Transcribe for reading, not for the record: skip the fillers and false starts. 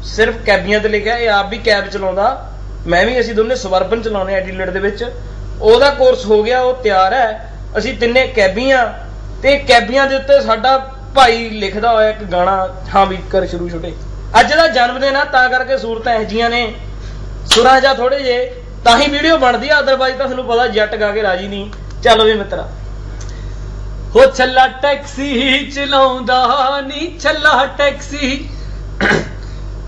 ਸਿਰਫ ਕੈਬੀਆਂ ਤੇ ਲਿਖਿਆ। ਇਹ ਆਪ ਵੀ ਕੈਬ ਚਲਾਉਂਦਾ, ਮੈਂ ਵੀ, ਅਸੀਂ ਦੋਨੇ ਸਵਰਬਨ ਚਲਾਉਂਦੇ ਐਡੀਲੇਡ ਦੇ ਵਿੱਚ। ਉਹਦਾ ਕੋਰਸ ਹੋ ਗਿਆ, ਉਹ ਤਿਆਰ ਹੈ। ਅਸੀਂ ਤਿੰਨੇ ਕੈਬੀਆਂ, ਤੇ ਕੈਬੀਆਂ ਦੇ ਉੱਤੇ ਸਾਡਾ ਭਾਈ ਲਿਖਦਾ ਹੋਇਆ ਇੱਕ ਗਾਣਾ। ਹਾਂ ਵੀ ਕਰ ਸ਼ੁਰੂ ਛੋਟੇ। ਅੱਜ ਦਾ ਜਨਮ ਦਿਨ ਆ, ਤਾਂ ਕਰਕੇ ਸੂਰਤਾਂ ਇਹੋ ਜਿਹੀਆਂ ਨੇ, ਸੁਰਾਂ ਜਾਂ ਥੋੜੇ ਜੇ, ਤਾਂ ਹੀ ਵੀਡੀਓ ਬਣਦੀ ਆ। ਅਦਰਵਾਈਜ਼ ਤਾਂ ਤੁਹਾਨੂੰ ਪਤਾ ਜੱਟ ਗਾ ਕੇ ਰਾਜੀ ਨਹੀਂ। ਚੱਲ ਵੀ ਮਿੱਤਰਾ। ਹੋ ਛੱਲਾ ਟੈਕਸੀ ਚਲਾਉਂਦਾ ਨੀ, ਛੱਲਾ ਟੈਕਸੀ